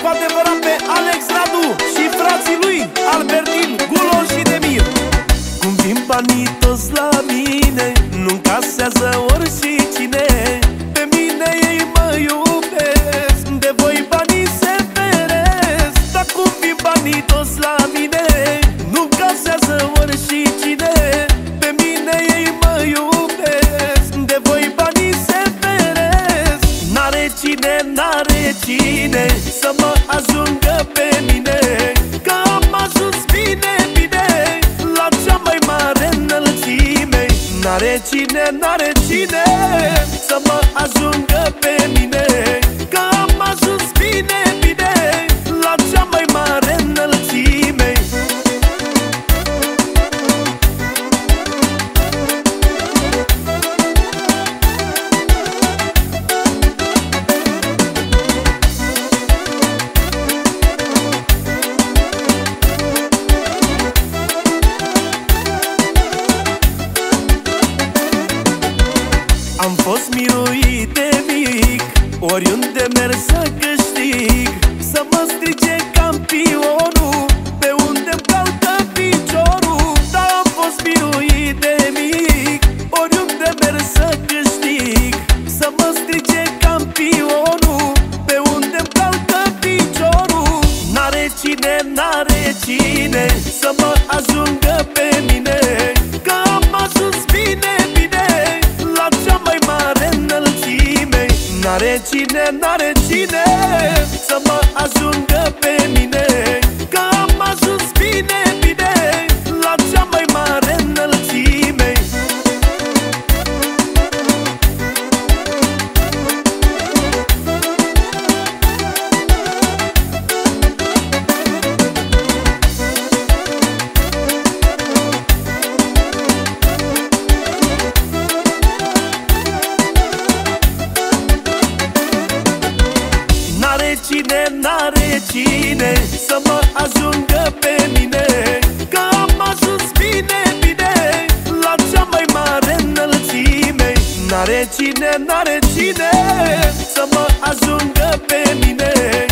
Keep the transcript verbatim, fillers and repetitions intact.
cu adevărat pe Alex Radu și frații lui Albertin, Gulo și Demir. Cum vin banii toți la mine, nu-mi casează oricine. Pe mine ei mă iubesc, de voi banii se feresc. Dar cum vin banii toți la mine, nu-mi casează oricine. Pe mine ei mă iubesc, de voi banii se feresc. N-are cine, n-are cine să mă ajungă pe mine, că am ajuns bine, bine la cea mai mare înălțime. N-are cine, n-are cine să mă ajungă pe mine, că am ajuns bine, bine la cea mai mare înălțime. Am fost miruit de mic, oriunde merg să câștig, să mă strige campionul pe unde-mi calcă piciorul. Da, am fost miruit de mic, oriunde merg să câștig, să mă strige campionul pe unde-mi calcă piciorul. N-are cine, n-are cine să mă ajungă pe mine, că am ajuns bine, bine la cea mai mare înălțime. N-are cine, n-are cine să mă ajungă pe mine, că am ajuns bine, bine la cea mai mare înălțime. N-are cine, n-are cine să mă ajungă pe mine, că am ajuns bine, bine la cea mai mare înălțime. N-are cine, n-are cine să mă ajungă pe mine,